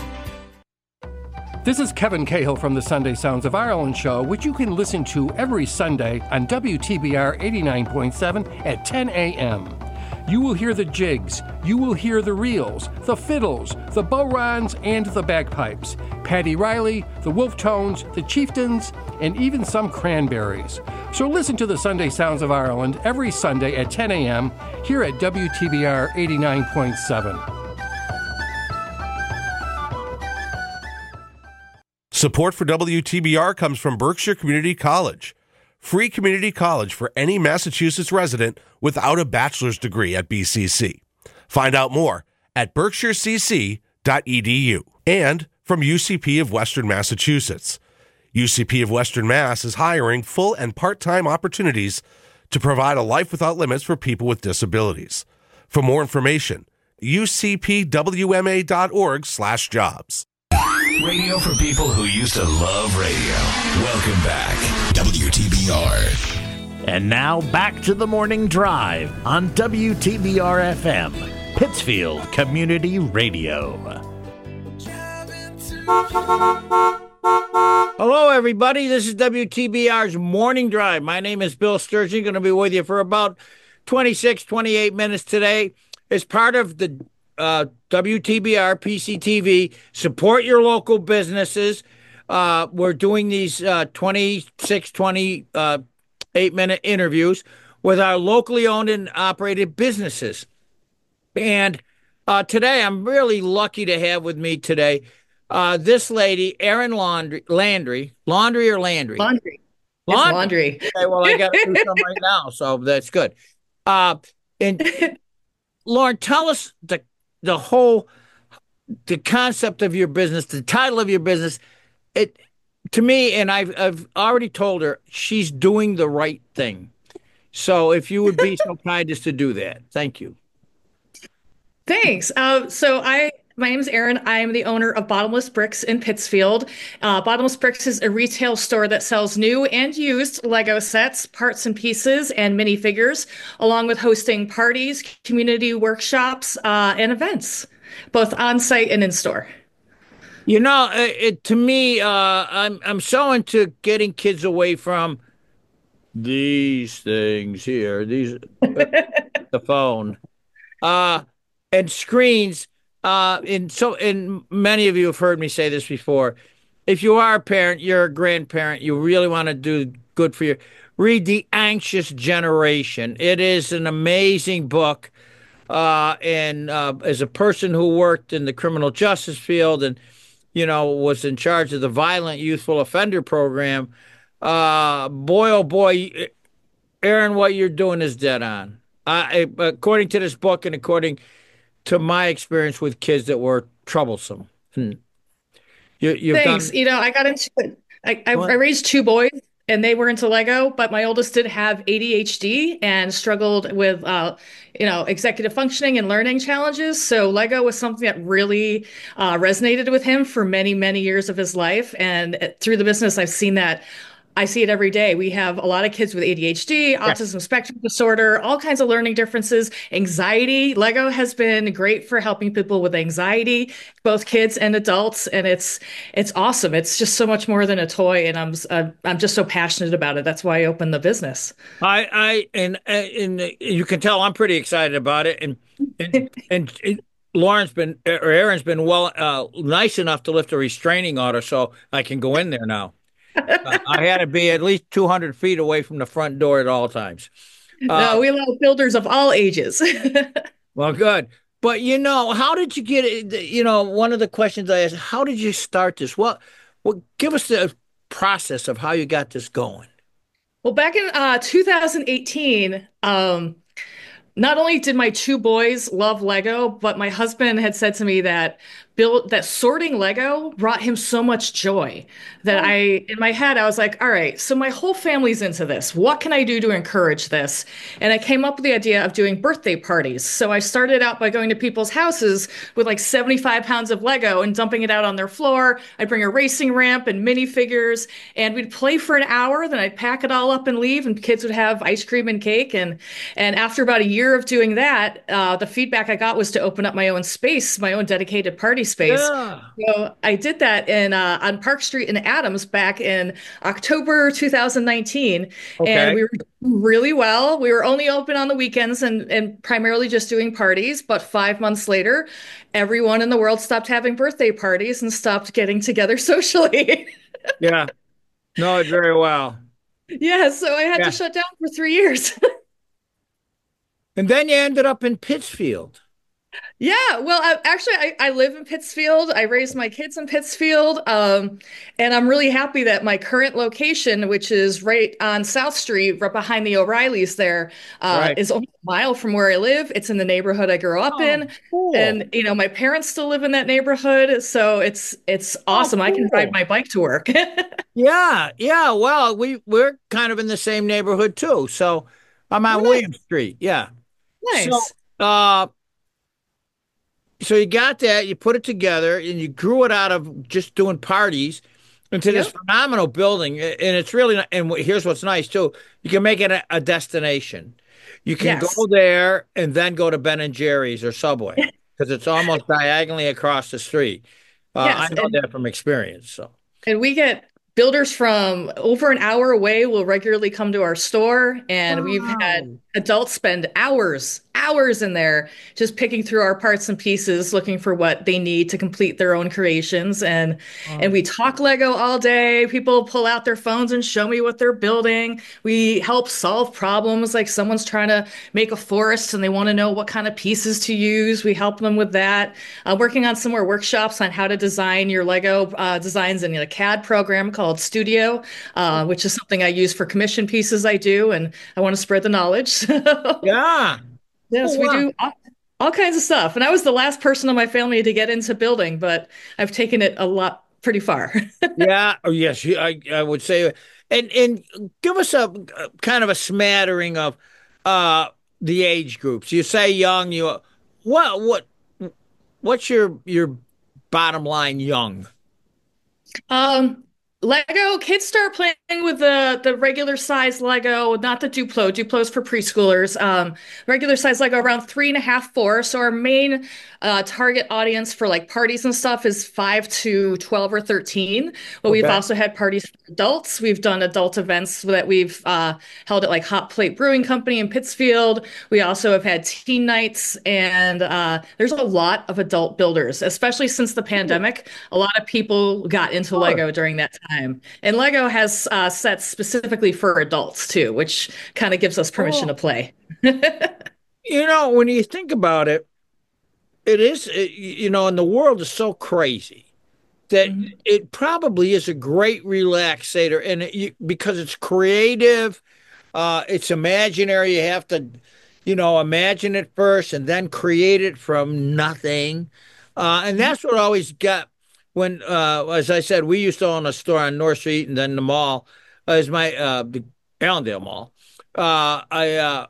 This is Kevin Cahill from the Sunday Sounds of Ireland show, which you can listen to every Sunday on W T B R eighty-nine point seven at ten a.m. You will hear the jigs, you will hear the reels, the fiddles, the bowrons, and the bagpipes, Paddy Riley, the Wolf Tones, the Chieftains, and even some cranberries. So listen to the Sunday Sounds of Ireland every Sunday at ten a.m. here at W T B R eighty-nine point seven. Support for W T B R comes from Berkshire Community College. Free community college for any Massachusetts resident without a bachelor's degree at B C C. Find out more at berkshire c c dot e d u. And from U C P of Western Massachusetts. U C P of Western Mass is hiring full and part-time opportunities to provide a life without limits for people with disabilities. For more information, u c p w m a dot org slash jobs. Radio for people who used to love radio. Welcome back, W T B R. And now back to the Morning Drive on W T B R F M, Pittsfield Community Radio. Hello, everybody. This is W T B R's Morning Drive. My name is Bill Sturgeon. Going to be with you for about twenty-six, twenty-eight minutes today. As part of the uh, W T B R P C T V, support your local businesses. Uh, we're doing these uh, twenty-six, twenty-eight minute interviews with our locally owned and operated businesses. And uh, today, I'm really lucky to have with me today Uh, this lady, Erin Laundry, Landry, Laundry or Landry? Laundry. Laundry. It's laundry. Okay, well, I got to do some right now, so that's good. Uh, and Lauren, tell us the the whole the concept of your business, the title of your business. It to me, and I've I've already told her she's doing the right thing. So, if you would be so kind as to do that, thank you. Thanks. Uh, so I. My name is Erin. I am the owner of Bottomless Bricks in Pittsfield. Uh, Bottomless Bricks is a retail store that sells new and used Lego sets, parts and pieces, and minifigures, along with hosting parties, community workshops, uh, and events, both on-site and in-store. You know, it, it to me, uh, I'm I'm so into getting kids away from these things here, these the phone, uh, and screens. Uh, and so, and many of you have heard me say this before. If you are a parent, you're a grandparent, you really want to do good for your, read The Anxious Generation. It is an amazing book. Uh, and uh, as a person who worked in the criminal justice field and, you know, was in charge of the violent youthful offender program, uh, boy, oh boy, Erin, what you're doing is dead on. Uh, according to this book and according to my experience with kids that were troublesome. Hmm. You, you've Thanks. Done... You know, I got into it. I, I, I raised two boys and they were into Lego, but my oldest did have A D H D and struggled with, uh, you know, executive functioning and learning challenges. So Lego was something that really uh, resonated with him for many, many years of his life. And through the business, I've seen that. I see it every day. We have a lot of kids with A D H D, autism yeah. spectrum disorder, all kinds of learning differences, anxiety. Lego has been great for helping people with anxiety, both kids and adults, and it's it's awesome. It's just so much more than a toy, and I'm uh, I'm just so passionate about it. That's why I opened the business. I I and and you can tell I'm pretty excited about it, and and, and it, Lauren's been or Erin's been well uh, nice enough to lift a restraining order, so I can go in there now. uh, I had to be at least two hundred feet away from the front door at all times. Uh, no, we allow builders of all ages. Well, good. But, you know, how did you get it? You know, one of the questions I asked, how did you start this? What, what, give us the process of how you got this going. Well, back in uh, two thousand eighteen, um, not only did my two boys love Lego, but my husband had said to me that build that sorting Lego brought him so much joy that oh. I, in my head, I was like, all right, so my whole family's into this. What can I do to encourage this? And I came up with the idea of doing birthday parties. So I started out by going to people's houses with like seventy-five pounds of Lego and dumping it out on their floor. I'd bring a racing ramp and minifigures, and we'd play for an hour. Then I'd pack it all up and leave, and kids would have ice cream and cake. And, and after about a year of doing that, uh, the feedback I got was to open up my own space, my own dedicated party space. Yeah. So I did that in uh, on Park Street in Adams back in October two thousand nineteen, okay. And we were doing really well. We were only open on the weekends and and primarily just doing parties. But five months later, everyone in the world stopped having birthday parties and stopped getting together socially. Yeah, know it very well. Yeah, so I had yeah. to shut down for three years. And then you ended up in Pittsfield. Yeah, well, I, actually, I, I live in Pittsfield. I raised my kids in Pittsfield. Um, and I'm really happy that my current location, which is right on South Street, right behind the O'Reillys there, uh, right. is only a mile from where I live. It's in the neighborhood I grew up oh, in. Cool. And, you know, my parents still live in that neighborhood. So it's it's awesome. Oh, cool. I can ride my bike to work. yeah, yeah. Well, we, we're kind of in the same neighborhood, too. So I'm on nice. William Street. Yeah. Nice. So, uh, so you got that, you put it together, and you grew it out of just doing parties into yep. this phenomenal building. And it's really, and here's what's nice too, you can make it a, a destination. You can yes. go there and then go to Ben and Jerry's or Subway because it's almost diagonally across the street. Uh, yes. I know and, that from experience. So, and we get builders from over an hour away will regularly come to our store, and we've had adults spend hours, hours in there just picking through our parts and pieces, looking for what they need to complete their own creations. And Oh. and we talk Lego all day. People pull out their phones and show me what they're building. We help solve problems, like someone's trying to make a forest and they want to know what kind of pieces to use. We help them with that. Uh, working on some more workshops on how to design your Lego uh, designs in a C A D program called Studio, uh, which is something I use for commission pieces I do, and I want to spread the knowledge. Yeah. Yes, Oh, we wow. do all, all kinds of stuff. And I was the last person in my family to get into building, but I've taken it a lot pretty far. Yeah. Oh, yes. you- I, I would say, and and give us a, a kind of a smattering of uh the age groups. You say young. You what what what's your your bottom line young? Um, Lego, kids start playing with the the regular size Lego, not the Duplo. Duplo's for preschoolers. Um, regular size Lego around three and a half, four. So our main uh, target audience for like parties and stuff is five to twelve or thirteen. But we've Okay. also had parties for adults. We've done adult events that we've uh, held at like Hot Plate Brewing Company in Pittsfield. We also have had teen nights, and uh, there's a lot of adult builders, especially since the pandemic. A lot of people got into Lego during that time. And Lego has uh, sets specifically for adults too, which kind of gives us permission Oh. to play. You know, when you think about it, it is, it- you know, and the world is so crazy that it probably is a great relaxator, and it, you, because it's creative, uh, it's imaginary. You have to, you know, imagine it first and then create it from nothing, uh, and that's what I always got when, uh, as I said, we used to own a store on North Street, and then the mall, uh, is my uh, the Allendale Mall. Uh, I uh,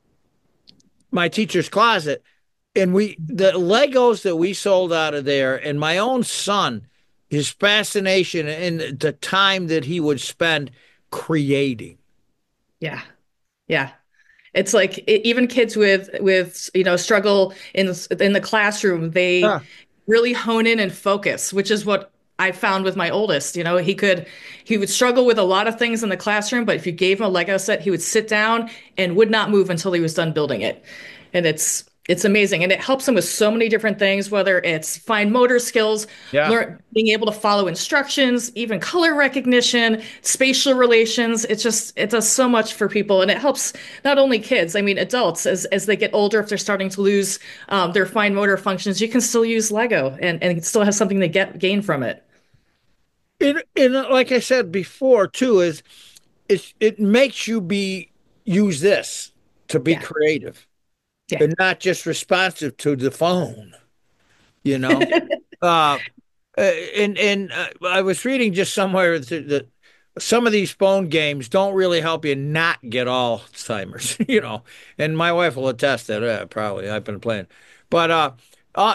my teacher's closet, and we the Legos that we sold out of there, and my own son, his fascination and the time that he would spend creating. Yeah. Yeah. It's like e- even kids with with you know struggle in in the classroom, they Yeah. really hone in and focus, which is what I found with my oldest. You know, he could he would struggle with a lot of things in the classroom, but if you gave him a Lego set, he would sit down and would not move until he was done building it. And it's it's amazing, and it helps him with so many different things, whether it's fine motor skills, Yeah. learn being able to follow instructions, even color recognition, spatial relations. It's just it does so much for people, and it helps not only kids, I mean adults as as they get older. If they're starting to lose um, their fine motor functions, you can still use Lego and and still have something to get gain from it. It, and like I said before too, is it it makes you be use this to be Yeah. creative Yeah. and not just responsive to the phone, you know. uh, uh, and and uh, I was reading just somewhere that, that some of these phone games don't really help you not get Alzheimer's, you know. And my wife will attest that uh, probably I've been playing, but uh, uh,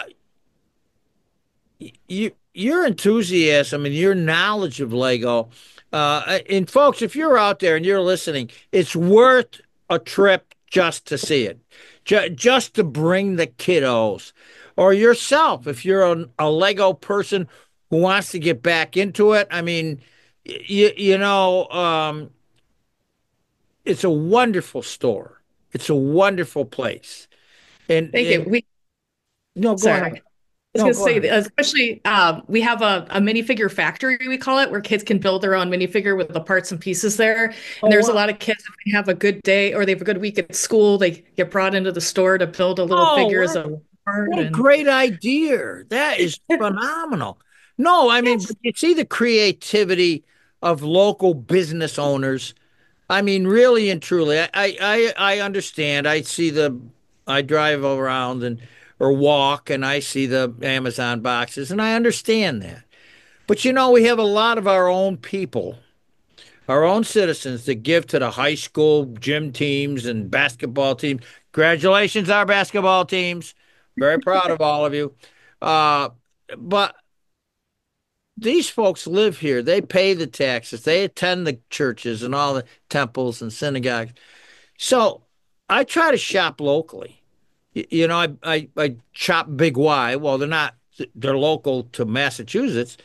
you your enthusiasm and your knowledge of Lego, uh, and folks, if you're out there and you're listening, it's worth a trip just to see it, Ju- just to bring the kiddos or yourself if you're a, a Lego person who wants to get back into it. I mean, you you know, um, it's a wonderful store. It's a wonderful place. And Thank you. and- We no, go sorry. ahead. I was No, gonna go say, ahead. especially um, we have a, a minifigure factory, we call it, where kids can build their own minifigure with the parts and pieces there. And Oh, there's a wow. lot of kids, if they have a good day or they have a good week at school, they get brought into the store to build a little Oh, figure as what- a reward. What a And great idea. That is phenomenal. No, I mean, but you see the creativity of local business owners. I mean, really and truly, I, I, I I understand. I see the, I drive around and or walk and I see the Amazon boxes and I understand that. But you know, we have a lot of our own people, our own citizens that give to the high school gym teams and basketball teams. Congratulations, our basketball teams. Very proud of all of you. Uh, but these folks live here. They pay the taxes. They attend the churches and all the temples and synagogues. So I try to shop locally. Y- You know, I, I, I shop Big Y. Well, they're not, they're local to Massachusetts,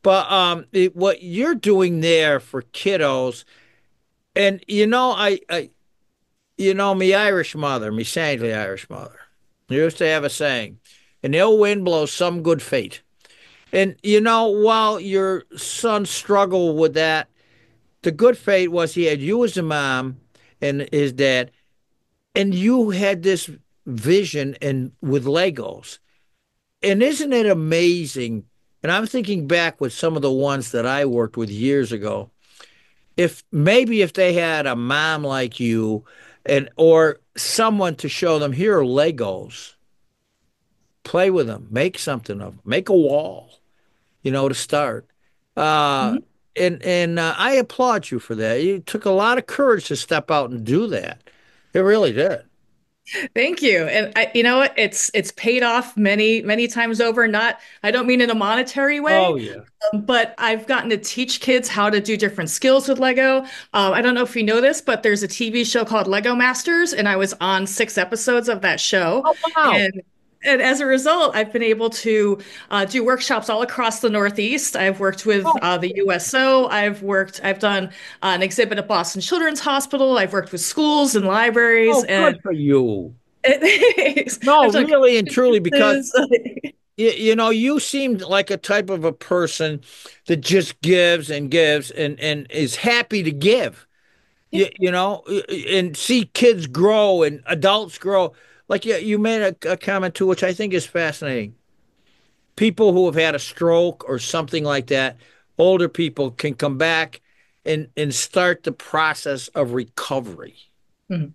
But um, it, what you're doing there for kiddos, and you know, I, I you know, me Irish mother, me saintly Irish mother, used to have a saying, "An ill wind blows some good fate." And you know, while your son struggled with that, the good fate was he had you as a mom and his dad, and you had this vision and with Legos. And isn't it amazing? And I'm thinking back with some of the ones that I worked with years ago. If maybe if they had a mom like you and or someone to show them, here are Legos. Play with them, make something of them, make a wall, you know, to start. Uh, Mm-hmm. and and uh, I applaud you for that. You took a lot of courage to step out and do that. It really did. Thank you. And I, you know what? It's it's paid off many, many times over. Not, I don't mean in a monetary way. Oh, yeah. Um, but I've gotten to teach kids how to do different skills with Lego. Um, I don't know if you know this, but there's a T V show called Lego Masters, and I was on six episodes of that show. Oh, wow. And and as a result, I've been able to uh, do workshops all across the Northeast. I've worked with uh, the U S O. I've worked, I've done uh, an exhibit at Boston Children's Hospital. I've worked with schools and libraries. Oh, good and for you. it, No, I've done really and truly, because conferences. you, you know, you seemed like a type of a person that just gives and gives and, and is happy to give. You, you know, and see kids grow and adults grow. Like you, you made a, a comment too, which I think is fascinating. People who have had a stroke or something like that, older people can come back and, and start the process of recovery. Mhm.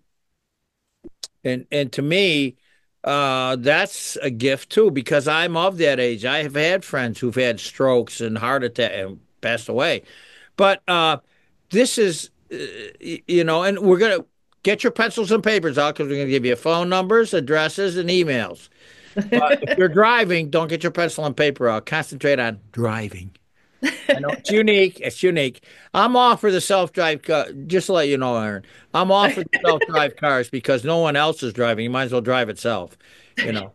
And and to me, uh, that's a gift too, because I'm of that age. I have had friends who've had strokes and heart attack and passed away. But uh, this is, uh, y- you know, and we're gonna get your pencils and papers out because we're gonna give you phone numbers, addresses, and emails. But if you're driving, don't get your pencil and paper out. Concentrate on driving. I know it's unique. It's unique. I'm all for the self-drive car. Just to let you know, Aaron, I'm all for the self-drive cars because no one else is driving. You might as well drive itself, you know.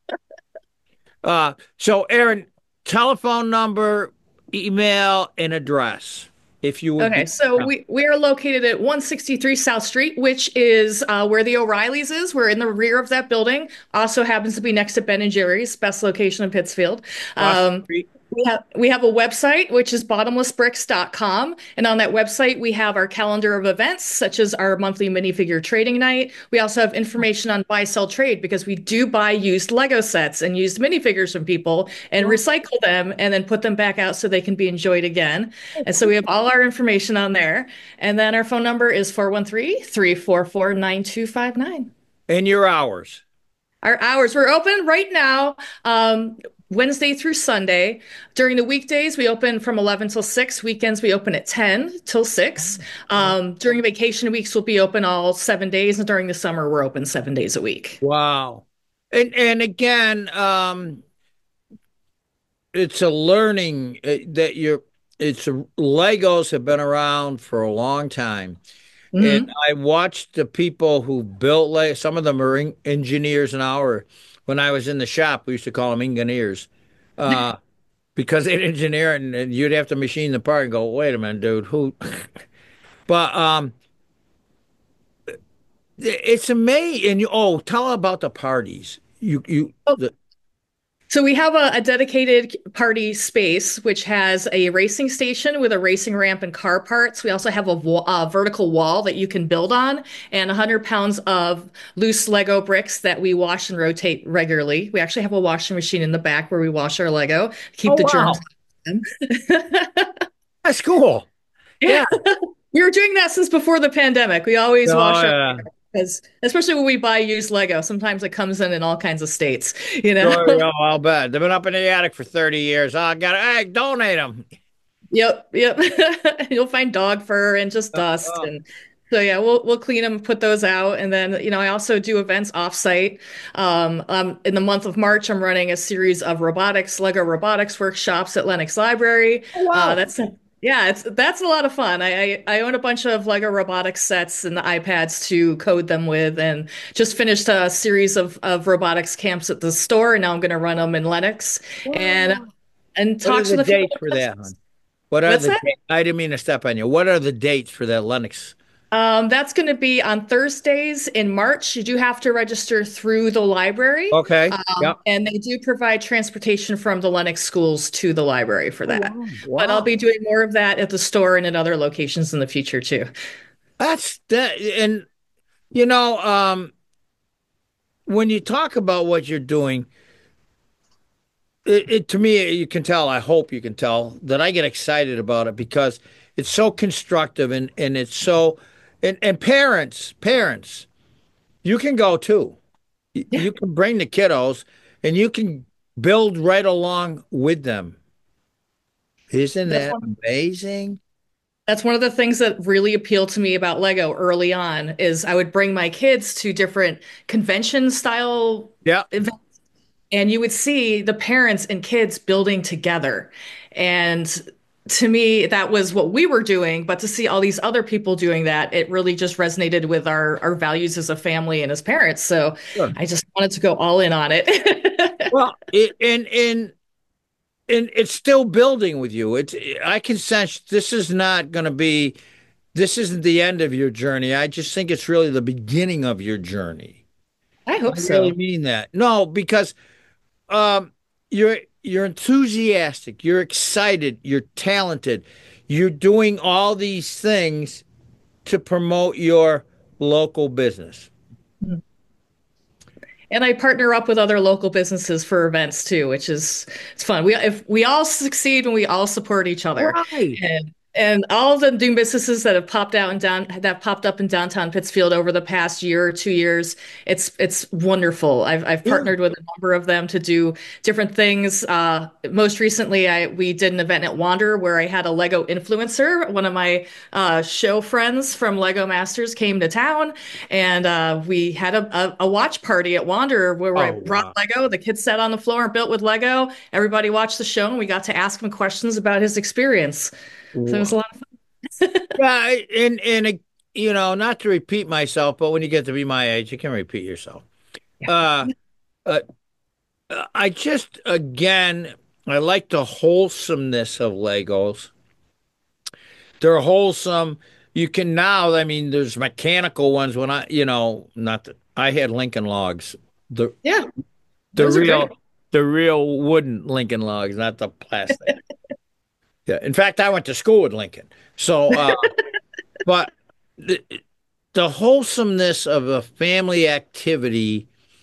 Uh, so, Aaron, telephone number, email, and address, if you would. Okay, be- so we, we are located at one sixty-three South Street, which is uh, where the O'Reillys is. We're in the rear of that building. Also happens to be next to Ben and Jerry's, best location in Pittsfield. Um, we have we have a website, which is bottomless bricks dot com. And on that website, we have our calendar of events, such as our monthly minifigure trading night. We also have information on buy, sell, trade, because we do buy used Lego sets and used minifigures from people and recycle them and then put them back out so they can be enjoyed again. And so we have all our information on there. And then our phone number is four one three, three four four, nine two five nine. And your hours. Our hours, we're open right now, um, Wednesday through Sunday. During the weekdays, we open from eleven till six. Weekends, we open at ten till six. Um, during vacation weeks, we'll be open all seven days. And during the summer, we're open seven days a week. Wow. And and again, um, it's a learning uh, that you're. It's a, Legos have been around for a long time. And I watched the people who built Lego. Some of them are en- engineers now, or when I was in the shop, we used to call them engineers, uh, because they'd engineer it and, and you'd have to machine the part and go, wait a minute, dude, who? But um, it's amazing. And you, oh, tell about the parties. You you. The, So we have a, a dedicated party space, which has a racing station with a racing ramp and car parts. We also have a, wa- a vertical wall that you can build on, and one hundred pounds of loose Lego bricks that we wash and rotate regularly. We actually have a washing machine in the back where we wash our Lego, keep Oh, the wow. germs. That's cool. Yeah. We were doing that since before the pandemic. We always Oh, wash yeah. our because especially when we buy used Lego, sometimes it comes in in all kinds of states, you know. Oh, yeah, I'll bet. They've been up in the attic for thirty years. Oh, I got to hey, donate them. Yep, yep. You'll find dog fur and just dust. Oh. And so yeah, we'll we'll clean them, put those out. And then, you know, I also do events offsite. Um, um, in the month of March, I'm running a series of robotics, Lego robotics workshops at Lenox Library. Oh, wow. Uh, that's yeah, it's that's a lot of fun. I, I I own a bunch of Lego robotics sets and the iPads to code them with, and just finished a series of of robotics camps at the store, and now I'm going to run them in Lenox. And and What talk are to the the people. dates for that, hon? What are What's the that? da- I didn't mean to step on you. What are the dates for that Lennox? Um, that's going to be on Thursdays in March. You do have to register through the library. Okay. Um, Yep. and they do provide transportation from the Lennox schools to the library for that. wow. But I'll Wow. be doing more of that at the store and in other locations in the future too. That's that, and you know, um, when you talk about what you're doing, it, it to me, you can tell. I hope you can tell that I get excited about it because it's so constructive and and it's so, and and parents, parents, you can go too. Y- You can bring the kiddos, and you can build right along with them. Isn't That's that one, amazing? that's one of the things that really appealed to me about Lego early on is I would bring my kids to different convention style Yeah. events, and you would see the parents and kids building together. And to me, that was what we were doing. But to see all these other people doing that, it really just resonated with our, our values as a family and as parents. So Sure. I just wanted to go all in on it. Well, it, and and and it's still building with you. It's I can sense this is not going to be. This isn't the end of your journey. I just think it's really the beginning of your journey. I hope I so. really mean that. No, because um, you're you're enthusiastic, you're excited, you're talented, you're doing all these things to promote your local business. And I partner up with other local businesses for events too, which is it's fun. We if we all succeed when we all support each other. Right. And and all of the new businesses that have popped out and down that popped up in downtown Pittsfield over the past year or two years, it's it's wonderful. I've I've Yeah. partnered with a number of them to do different things. Uh, most recently, I we did an event at Wander where I had a Lego influencer. One of my uh, show friends from Lego Masters came to town, and uh, we had a, a, a watch party at Wander where I Oh, brought wow. Lego. The kids sat on the floor and built with Lego. Everybody watched the show, and we got to ask him questions about his experience. So it was a lot of fun. Yeah, I- and and uh, you know, not to repeat myself, but when you get to be my age, you can repeat yourself. Uh, uh, I just again, I like the wholesomeness of Legos. They're wholesome. You can now, I mean, there's mechanical ones. When I, you know, not that I had Lincoln Logs, the Yeah, the those are real, great. the real wooden Lincoln Logs, not the plastic. Yeah. In fact, I went to school with Lincoln. So, uh, but the, the wholesomeness of a family activity,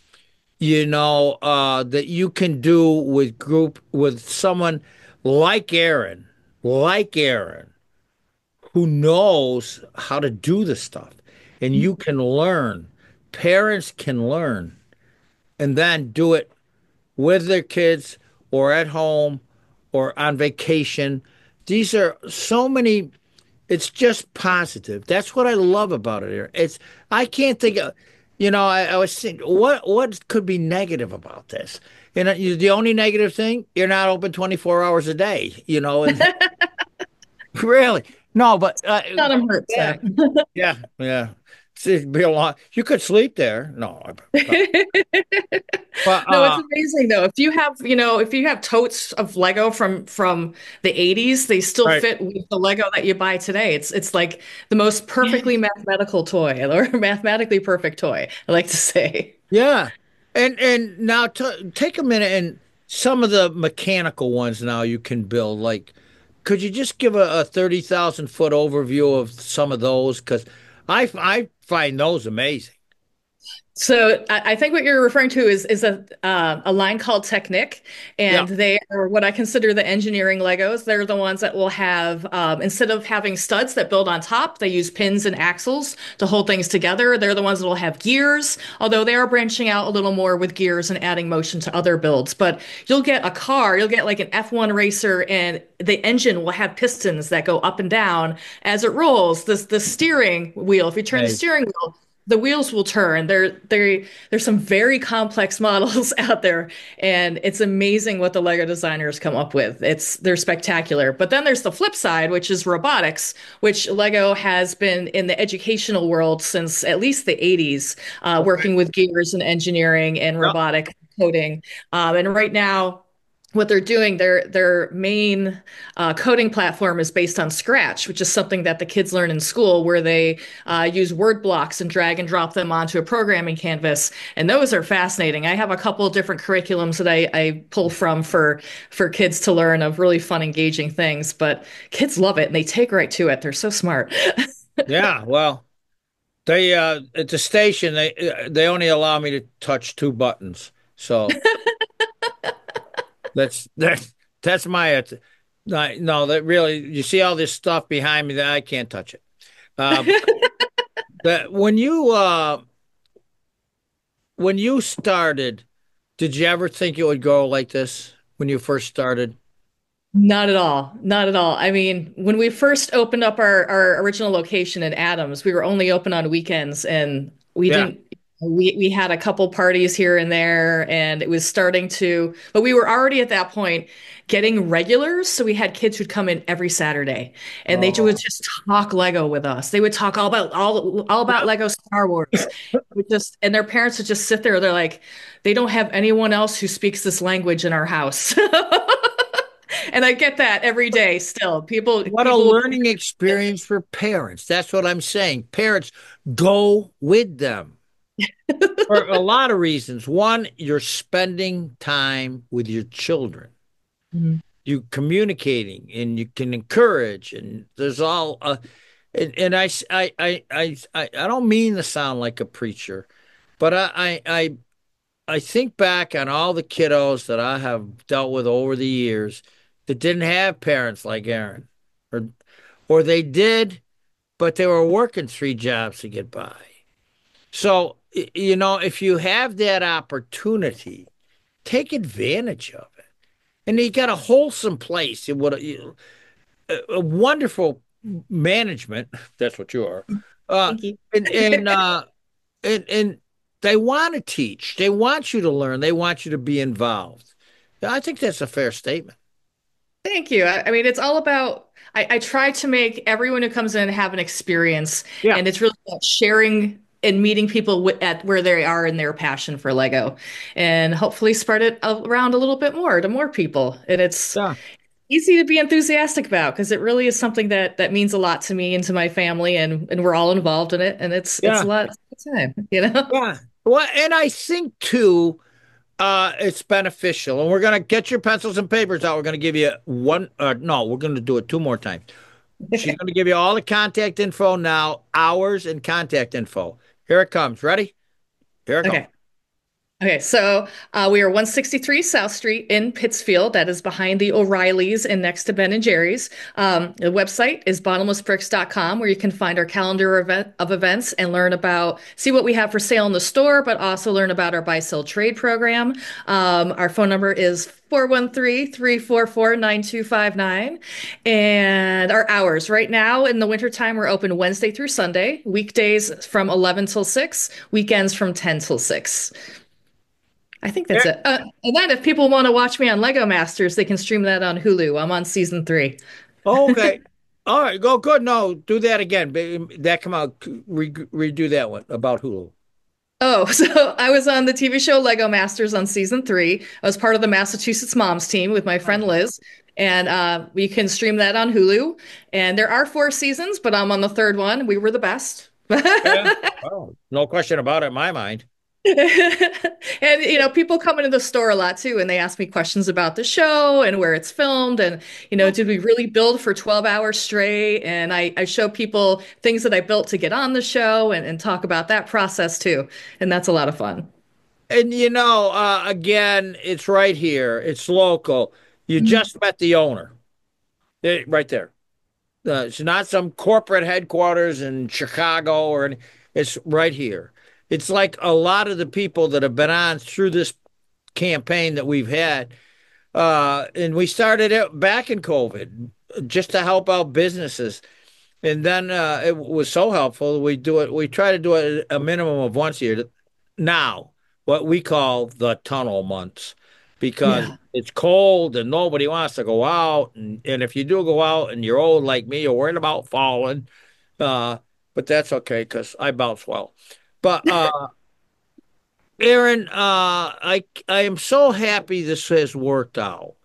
you know, uh, that you can do with group with someone like Aaron, like Aaron, who knows how to do the stuff, and you can learn. Parents can learn, and then do it with their kids or at home or on vacation. These are so many. It's just positive. That's what I love about it here. It's I can't think of, you know, I, I was thinking, what what could be negative about this? You know, you, the only negative thing, you're not open twenty-four hours a day, you know, and really. No, but uh, None of them hurt. yeah, So. yeah, yeah. It'd be a lot. You could sleep there. No, but, but No, it's uh, amazing though. If you have, you know, if you have totes of Lego from from the eighties, they still right. fit with the Lego that you buy today. It's it's like the most perfectly mathematical toy or mathematically perfect toy, I like to say. Yeah, and and now t take a minute and some of the mechanical ones now you can build. Like, could you just give a, a thirty thousand foot overview of some of those? Because I I find those amazing. So I, I think what you're referring to is is a uh, a line called Technic, and Yeah. they are what I consider the engineering Legos. They're the ones that will have um, instead of having studs that build on top, they use pins and axles to hold things together. They're the ones that will have gears, although they are branching out a little more with gears and adding motion to other builds. But you'll get a car, you'll get like an F one racer, and the engine will have pistons that go up and down as it rolls. This the steering wheel, if you turn the Right. steering wheel, the wheels will turn. There, there, there's some very complex models out there, and it's amazing what the Lego designers come up with. It's they're spectacular. But then there's the flip side, which is robotics, which Lego has been in the educational world since at least the eighties, uh, working with gears and engineering and robotic coding. Um, and right now, what they're doing, their their main uh, coding platform is based on Scratch, which is something that the kids learn in school, where they uh, use word blocks and drag and drop them onto a programming canvas. And those are fascinating. I have a couple of different curriculums that I, I pull from for for kids to learn of really fun, engaging things. But kids love it and they take right to it. They're so smart. Yeah, well, they uh, at the station they they only allow me to touch two buttons, so. That's that's that's my no. That really, you see all this stuff behind me that I can't touch it. Uh, that when you uh, when you started, did you ever think it would go like this when you first started? Not at all. Not at all. I mean, when we first opened up our, our original location in Adams, we were only open on weekends and we Yeah. didn't we we had a couple parties here and there and it was starting to, but we were already at that point getting regulars. So we had kids who'd come in every Saturday and they Oh. would just talk Lego with us. They would talk all about all all about Lego Star Wars. We just and their parents would just sit there. They're like, they don't have anyone else who speaks this language in our house. And I get that every day still. People, What a people learning experience for parents. That's what I'm saying. Parents, go with them for a lot of reasons. One, you're spending time with your children. Mhm. You communicating and you can encourage and there's all uh, and, and I, I, I, I, I I don't mean to sound like a preacher, but I, I, I, I think back on all the kiddos that I have dealt with over the years that didn't have parents like Aaron, or or they did, but they were working three jobs to get by. So, y- you know, if you have that opportunity, take advantage of it. And you got a wholesome place. It would a, a wonderful management. That's what you are. Uh, Thank you. and and uh, and and they want to teach. They want you to learn. They want you to be involved. I think that's a fair statement. Thank you. I, I mean, it's all about, I, I try to make everyone who comes in have an experience. Yeah. And it's really about sharing and meeting people wi- at where they are in their passion for Lego and hopefully spread it around a little bit more to more people. And it's Yeah. easy to be enthusiastic about because it really is something that that means a lot to me and to my family and and we're all involved in it and it's it's Yeah. a lot of time, you know? Yeah. Well, and I think too, uh, it's beneficial. And we're gonna get your pencils and papers out. We're gonna give you one. Uh, no, we're gonna do it two more times. She's gonna give you all the contact info now, hours and contact info. Here it comes. Ready? Here it Okay. comes. Okay, so uh, we are one sixty-three South Street in Pittsfield. That is behind the O'Reillys and next to Ben and Jerry's. Um, the website is bottomless bricks dot com, where you can find our calendar event of events and learn about, see what we have for sale in the store, but also learn about our buy sell trade program. Um, our phone number is four one three, three four four, nine two five nine. And our hours right now in the wintertime, we're open Wednesday through Sunday, weekdays from eleven till six, weekends from ten till six. I think that's it. Uh, and then if people want to watch me on Lego Masters, they can stream that on Hulu. I'm on season three. Okay. All right. Go. Good. No, do that again. Ba- That come out. Re- redo that one about Hulu. Oh, so I was on the T V show Lego Masters on season three. I was part of the Massachusetts Moms team with my friend Liz. And uh, we can stream that on Hulu. And there are four seasons, but I'm on the third one. We were the best. Yeah. Oh, no question about it in my mind. And you know, people come into the store a lot too, and they ask me questions about the show and where it's filmed, and you know, did we really build for twelve hours straight? And I, I show people things that I built to get on the show and, and talk about that process too. And that's a lot of fun. And you know, uh, again, it's right here. It's local. You just met the owner. Eh, right there. Uh, it's not some corporate headquarters in Chicago or any, it's right here. It's like a lot of the people that have been on through this campaign that we've had. Uh, and we started it back in COVID just to help out businesses. And then uh, it was so helpful. We do it. We try to do it a minimum of once a year. Now, what we call the tunnel months, because Yeah. it's cold and nobody wants to go out. And, and if you do go out and you're old like me, you're worried about falling. Uh, but that's okay because I bounce well. But uh, Aaron, uh, I I am so happy this has worked out.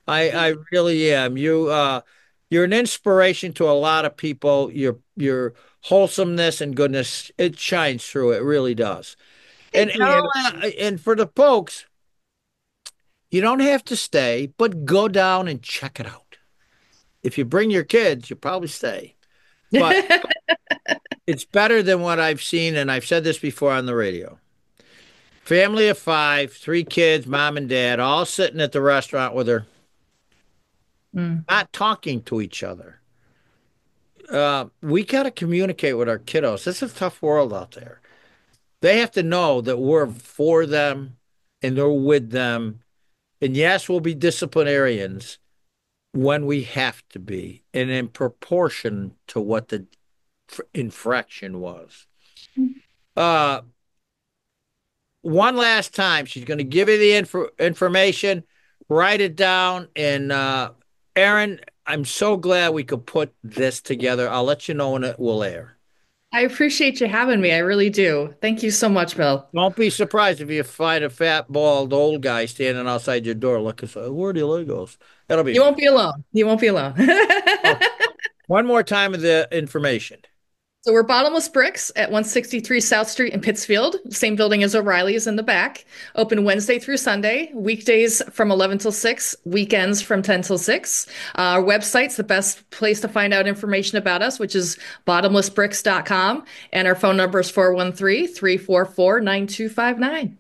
I I really am. You uh you're an inspiration to a lot of people. Your your wholesomeness and goodness, it shines through. It really does. And Thank and, you. all- and for the folks, you don't have to stay, but go down and check it out. If you bring your kids, you'll probably stay. But it's better than what I've seen, and I've said this before on the radio. Family of five, three kids, mom and dad, all sitting at the restaurant with her, Mm. not talking to each other. Uh, we got to communicate with our kiddos. This is a tough world out there. They have to know that we're for them and they're with them. And yes, we'll be disciplinarians when we have to be, and in proportion to what the f- infraction was. Uh, one last time, she's going to give you the info- information, write it down. And uh, Aaron, I'm so glad we could put this together. I'll let you know when it will air. I appreciate you having me. I really do. Thank you so much, Bill. Don't be surprised if you find a fat, bald old guy standing outside your door looking, so where are the Legos? That'll be You won't be alone. You won't be alone. one more time of the information. So we're Bottomless Bricks at one sixty-three South Street in Pittsfield, same building as O'Reilly's in the back. Open Wednesday through Sunday, weekdays from eleven till six, weekends from ten till six. Uh, our website's the best place to find out information about us, which is bottomless bricks dot com. And our phone number is four one three, three four four, nine two five nine.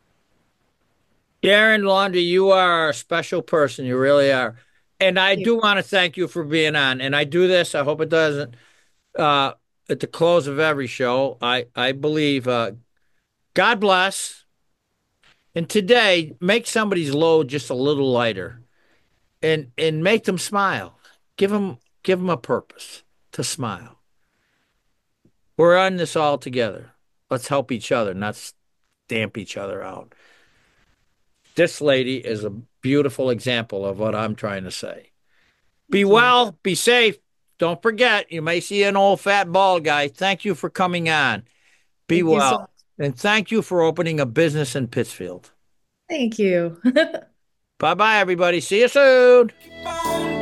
Darren Laundrie, you are a special person. You really are. And I do want to thank you for being on. And I do this, I hope it doesn't, uh, at the close of every show. I, I believe, uh, God bless. And today, make somebody's load just a little lighter and, and make them smile. Give them, give them a purpose to smile. We're on this all together. Let's help each other, not stamp each other out. This lady is a beautiful example of what I'm trying to say. Be well, be safe. Don't forget, you may see an old fat bald guy. Thank you for coming on. Be Thank you so well. much. And thank you for opening a business in Pittsfield. Thank you. Bye-bye, everybody. See you soon.